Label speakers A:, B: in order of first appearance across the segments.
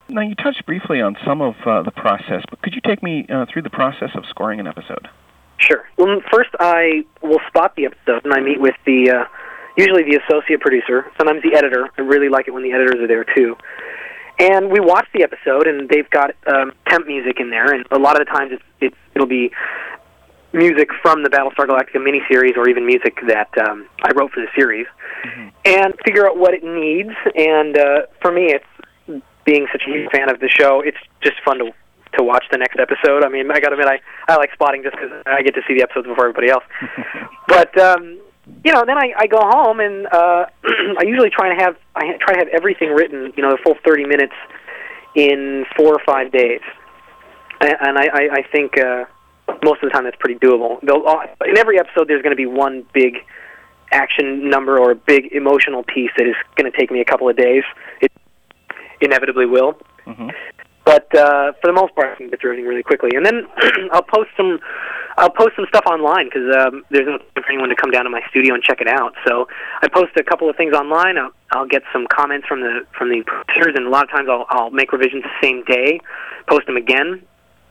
A: Now, you touched briefly on some of the process, but could you take me through the process of scoring an episode?
B: Sure. Well, first I will spot the episode, and I meet with usually the associate producer, sometimes the editor. I really like it when the editors are there, too. And we watch the episode, and they've got temp music in there, and a lot of the times it'll be music from the Battlestar Galactica miniseries or even music that I wrote for the series, and figure out what it needs. And for me, it's being such a huge fan of the show, it's just fun to watch the next episode. I mean, I got to admit, I like spotting just because I get to see the episodes before everybody else. But then I go home and I usually try to have everything written, the full 30 minutes in 4 or 5 days, and I think most of the time that's pretty doable. In every episode, there's going to be one big action number or a big emotional piece that is going to take me a couple of days. It inevitably will. But for the most part, I can get through everything really quickly. And then I'll post some stuff online because there's no time for anyone to come down to my studio and check it out. So I post a couple of things online. I'll get some comments from the producers, and a lot of times I'll make revisions the same day, post them again,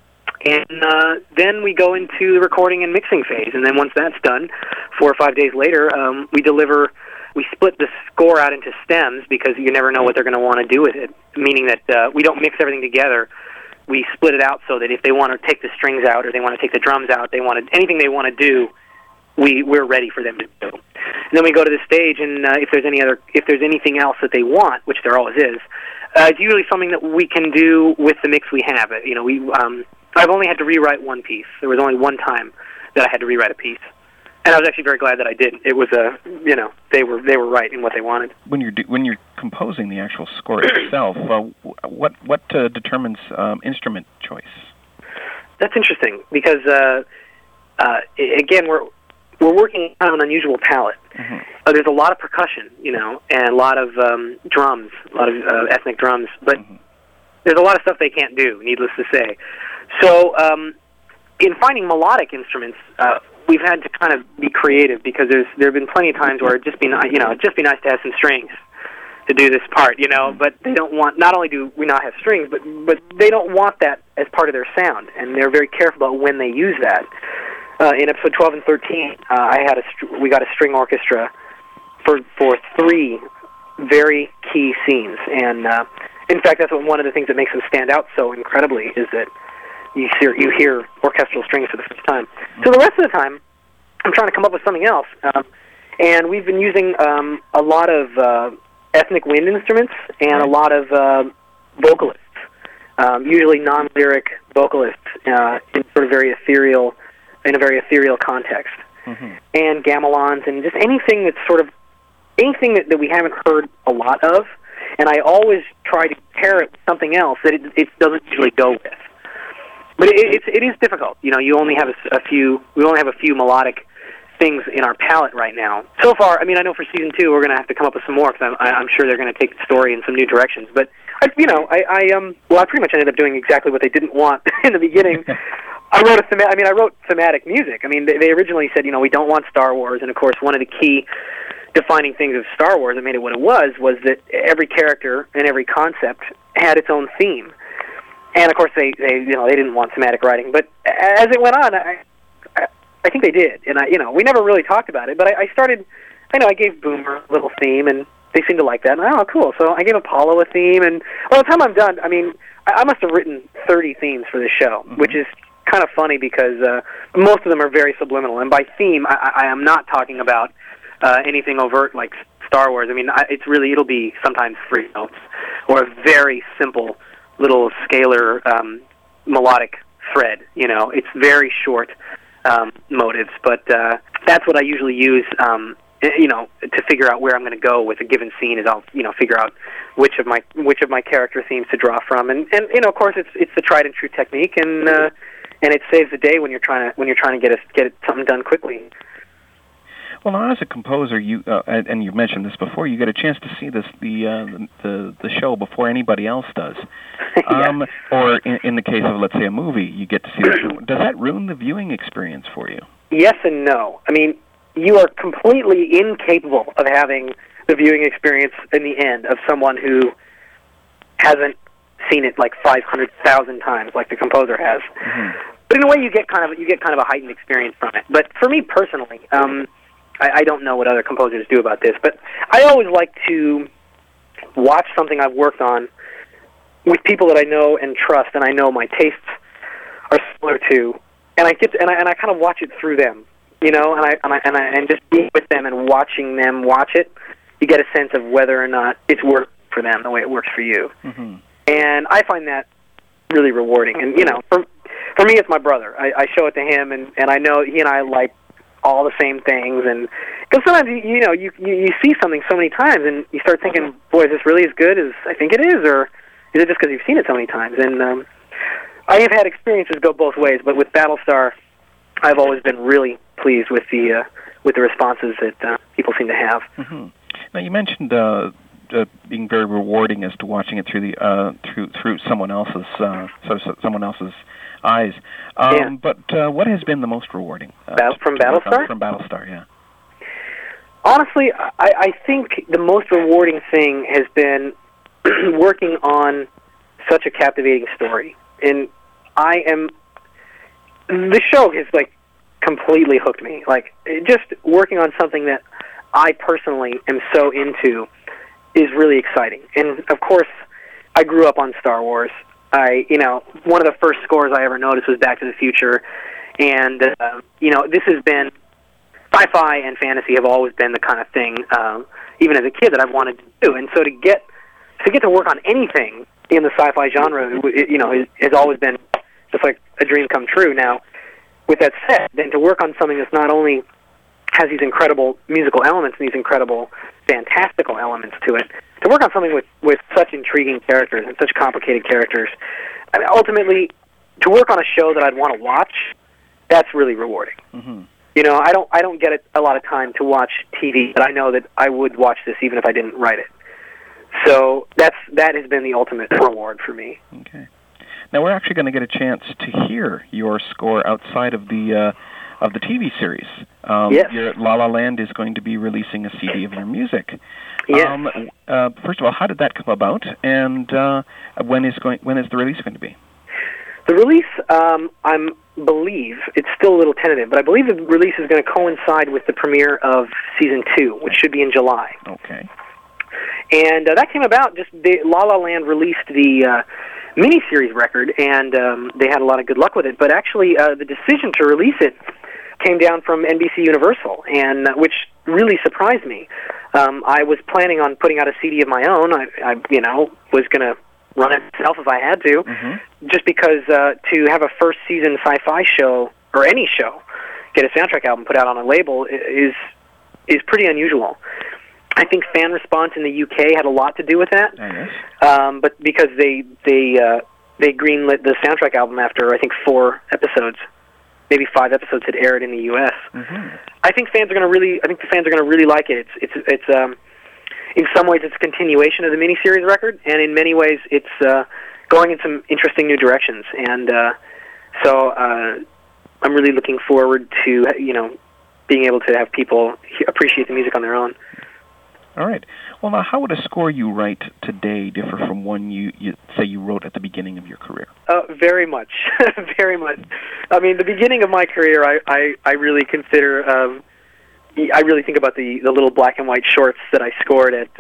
B: and then we go into the recording and mixing phase. And then once that's done, 4 or 5 days later, we split the score out into stems because you never know what they're going to want to do with it, meaning that we don't mix everything together. We split it out so that if they want to take the strings out or they want to take the drums out, anything they want to do, we're ready for them to do. And then we go to the stage, and if there's anything else that they want, which there always is, it's usually something that we can do with the mix we have. I've only had to rewrite one piece. There was only one time that I had to rewrite a piece. And I was actually very glad that I did. It was they were right in what they wanted.
A: When you're composing the actual score itself, what determines instrument choice?
B: That's interesting because again we're working on an unusual palette. There's a lot of percussion, and a lot of drums, a lot of ethnic drums, but there's a lot of stuff they can't do. Needless to say, so in finding melodic instruments. We've had to kind of be creative because there have been plenty of times where it'd just be nice to have some strings to do this part, But they don't want. Not only do we not have strings, but they don't want that as part of their sound, and they're very careful about when they use that. In episode 12 and 13, we got a string orchestra for 3 very key scenes, and in fact, that's one of the things that makes them stand out so incredibly is that. You hear orchestral strings for the first time. So the rest of the time, I'm trying to come up with something else. And we've been using a lot of ethnic wind instruments and a lot of vocalists, usually non-lyric vocalists in sort of very ethereal context. And gamelons and just anything that we haven't heard a lot of. And I always try to pair it with something else that it doesn't usually go with. But it is difficult. You only have we only have a few melodic things in our palette right now. So far, I know for season 2 we're going to have to come up with some more because I'm sure they're going to take the story in some new directions. But I pretty much ended up doing exactly what they didn't want in the beginning. I wrote thematic music. They originally said, we don't want Star Wars, and of course one of the key defining things of Star Wars that made it what it was that every character and every concept had its own theme. And of course, they didn't want thematic writing, but as it went on, I think they did. And we never really talked about it. But I started. I gave Boomer a little theme, and they seemed to like that. And cool. So I gave Apollo a theme, and by the time I'm done, I must have written 30 themes for this show, which is kind of funny because most of them are very subliminal. And by theme, I am not talking about anything overt like Star Wars. It'll be sometimes 3 notes or a very simple little scalar melodic thread. It's very short motives, but that's what I usually use. To figure out where I'm going to go with a given scene is I'll figure out which of my character themes to draw from, and of course it's the tried and true technique, and it saves the day when you're trying to get something done quickly.
A: Well, now as a composer, you and you've mentioned this before, you get a chance to see the show before anybody else does.
B: Yeah.
A: Or in the case of, let's say, a movie, you get to see the show. Does that ruin the viewing experience for you?
B: Yes and no. You are completely incapable of having the viewing experience in the end of someone who hasn't seen it like 500,000 times, like the composer has. But in a way, you get kind of a heightened experience from it. But for me personally, I don't know what other composers do about this, but I always like to watch something I've worked on with people that I know and trust, and I know my tastes are similar to, and I kind of watch it through them, you know, and just being with them and watching them watch it, you get a sense of whether or not it's worked for them the way it works for you. And I find that really rewarding. And, you know, for me, it's my brother. I show it to him, and I know he and I like all the same things. And because sometimes, you know, you see something so many times, and you start thinking, boy, is this really as good as I think it is, or is it just because you've seen it so many times? And I have had experiences go both ways, but with Battlestar, I've always been really pleased with the responses that people seem to have.
A: Now, you mentioned being very rewarding as to watching it through through someone else's someone else's eyes. But what has been the most rewarding
B: from Battlestar?
A: From Battlestar, yeah.
B: Honestly, I think the most rewarding thing has been working on such a captivating story. And the show has, like, completely hooked me. Like, just working on something that I personally am so into is really exciting. And, of course, I grew up on Star Wars. One of the first scores I ever noticed was Back to the Future. And, this has been, sci-fi and fantasy have always been the kind of thing, even as a kid, that I've wanted to do. And so to get to work on anything in the sci-fi genre, has always been just like a dream come true. Now, with that said, then to work on something that's not only has these incredible musical elements and these incredible fantastical elements to it, to work on something with such intriguing characters and such complicated characters, I mean, ultimately, to work on a show that I'd want to watch, that's really rewarding. You know, I don't get a lot of time to watch TV, but I know that I would watch this even if I didn't write it. So that has been the ultimate reward for me.
A: Okay. Now we're actually going to get a chance to hear your score outside of the TV series.
B: Yes.
A: La La Land is going to be releasing a CD of your music.
B: Yes.
A: First of all, how did that come about, and when is the release going to be?
B: The release, I believe, it's still a little tentative, but I believe the release is going to coincide with the premiere of Season 2, which should be in July.
A: Okay.
B: And that came about La La Land released the miniseries record, and they had a lot of good luck with it. But actually, the decision to release it came down from NBC Universal, and which really surprised me. I was planning on putting out a CD of my own. I was going to run it myself if I had to, just because to have a first season sci-fi show or any show get a soundtrack album put out on a label is pretty unusual. I think fan response in the UK had a lot to do with that. But because they greenlit the soundtrack album after I think 4 episodes, maybe 5 episodes had aired in the US. I think the fans are going to really like it. It's in some ways it's a continuation of the miniseries record, and in many ways it's going in some interesting new directions. And so I'm really looking forward to being able to have people appreciate the music on their own.
A: All right. Well, now, how would a score you write today differ from one you say you wrote at the beginning of your career?
B: Very much, very much. I mean, the beginning of my career, I really consider. I really think about the little black and white shorts that I scored at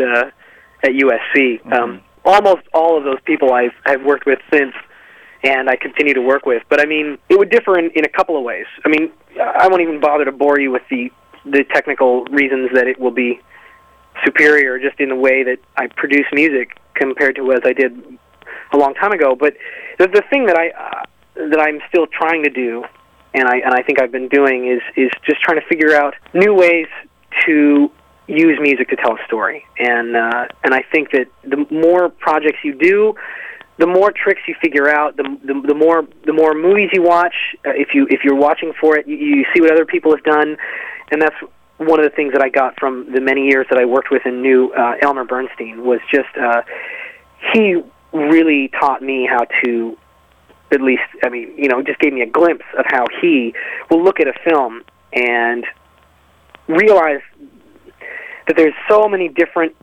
B: USC. Almost all of those people I've worked with since, and I continue to work with. But I mean, it would differ in a couple of ways. I mean, I won't even bother to bore you with the technical reasons that it will be superior just in the way that I produce music compared to as I did a long time ago. But the thing that I'm still trying to do, and I think I've been doing, is just trying to figure out new ways to use music to tell a story. And I think that the more projects you do, the more tricks you figure out, the more movies you watch. If you're watching for it, you see what other people have done, and that's one of the things that I got from the many years that I worked with and knew Elmer Bernstein was just he really taught me how to, at least, I mean, just gave me a glimpse of how he will look at a film and realize that there's so many different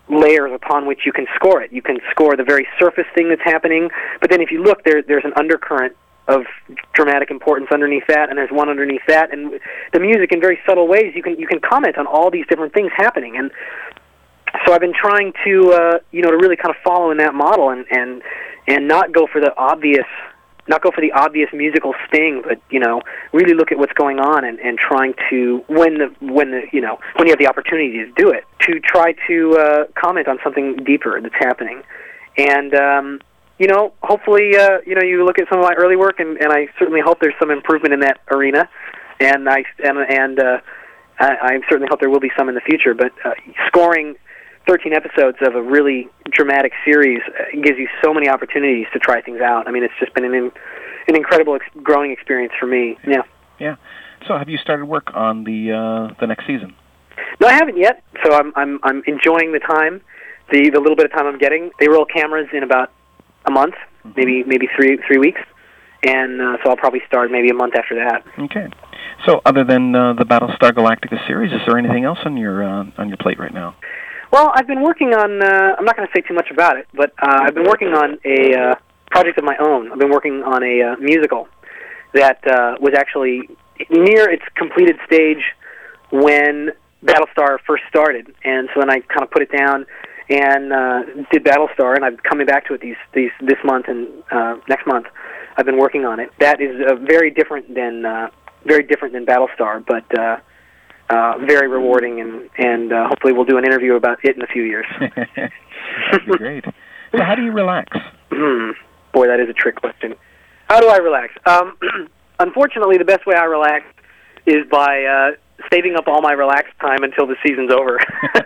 B: layers upon which you can score it. You can score the very surface thing that's happening, but then if you look, there's an undercurrent of dramatic importance underneath that, and there's one underneath that, and the music in very subtle ways, you can comment on all these different things happening. And so I've been trying to to really kind of follow in that model and not go for the obvious musical sting, but really look at what's going on and trying to when you have the opportunity to do it, to try to comment on something deeper that's happening. And hopefully you look at some of my early work, and I certainly hope there's some improvement in that arena, and I certainly hope there will be some in the future. But scoring 13 episodes of a really dramatic series gives you so many opportunities to try things out. I mean, it's just been an incredible growing experience for me. Yeah.
A: Yeah. So, have you started work on the next season?
B: No, I haven't yet. So I'm enjoying the time, the little bit of time I'm getting. They roll cameras in about a month, maybe 3 weeks, and so I'll probably start maybe a month after that.
A: Okay. So, other than the Battlestar Galactica series, is there anything else on your plate right now?
B: Well, I've been working on, I'm not going to say too much about it, but I've been working on a project of my own. I've been working on a musical that was actually near its completed stage when Battlestar first started. And so then I kind of put it down and did Battlestar, and I'm coming back to it this month and next month. I've been working on it. That is very different than Battlestar, but very rewarding, and hopefully we'll do an interview about it in a few years.
A: That'd be great. So how do you relax?
B: Boy, that is a trick question. How do I relax? Unfortunately, the best way I relax is by saving up all my relaxed time until the season's over.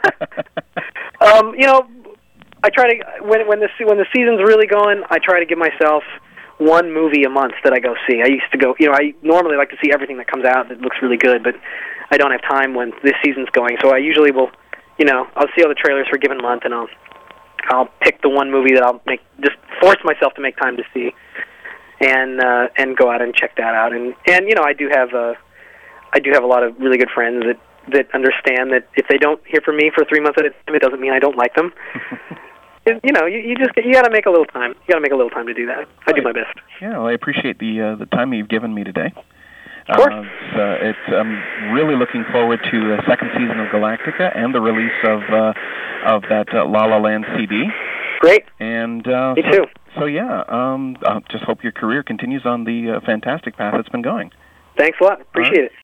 B: I try to when the season's really going, I try to give myself one movie a month that I go see. I used to go, I normally like to see everything that comes out that looks really good, but I don't have time when this season's going. So I usually will, I'll see all the trailers for a given month, and I'll pick the one movie that I'll just force myself to make time to see, and go out and check that out. And I do have a lot of really good friends that understand that if they don't hear from me for 3 months at a time, it doesn't mean I don't like them. You got to make a little time. You got to make a little time to do that. I do my best.
A: Yeah, well, I appreciate the time you've given me today.
B: Of course.
A: I'm really looking forward to the second season of Galactica and the release of that La La Land CD.
B: Great.
A: And
B: me too.
A: So yeah, I just hope your career continues on the fantastic path it's been going.
B: Thanks a lot. Appreciate it.